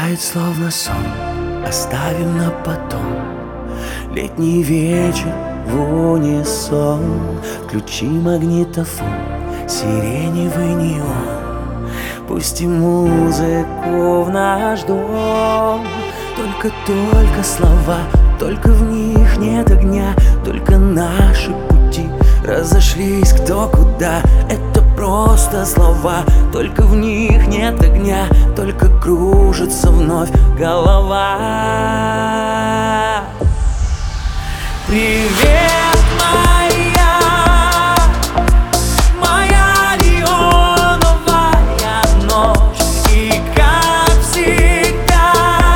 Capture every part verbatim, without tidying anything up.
Стихает словно сон, оставим на потом. Летний вечер в унисон. Включи магнитофон, сиреневый неон. Пусти музыку в наш дом. Только-только слова, только в них нет огня. Только наши пути разошлись кто куда. Это просто слова, только в них нет огня. Только кружится вновь голова. Привет, моя, моя неоновая ночь. И как всегда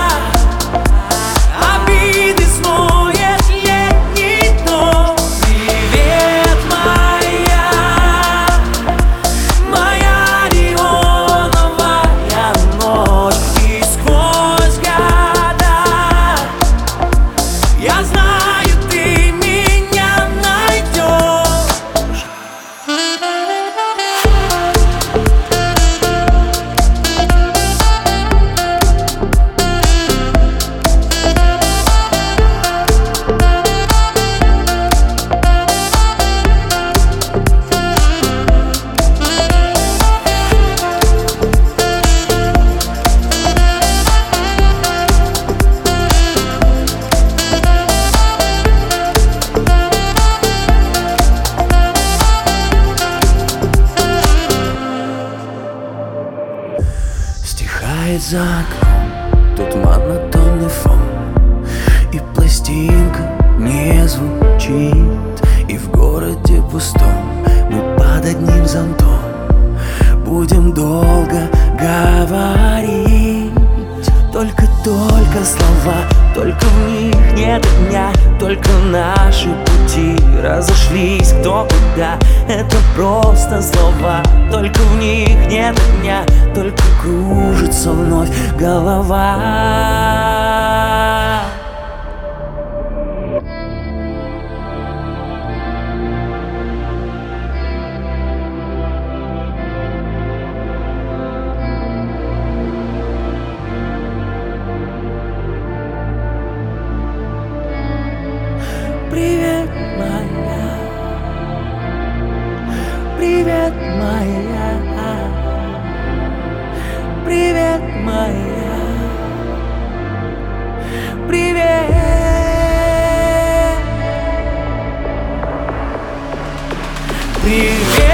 обиды смоет летний дом. Привет, моя, моя неоновая ночь. И сквозь года я знаю, стихает за окном, тут монотонный фон. И пластинка не звучит, и в городе пустом мы под одним зонтом будем долго говорить. Только-только слова, только в них нет дня. Только наши пути разошлись кто куда. Это просто слова, только в них нет дня. Только кружится вновь голова. Привет, моя, привет, моя, привет, моя, привет, привет.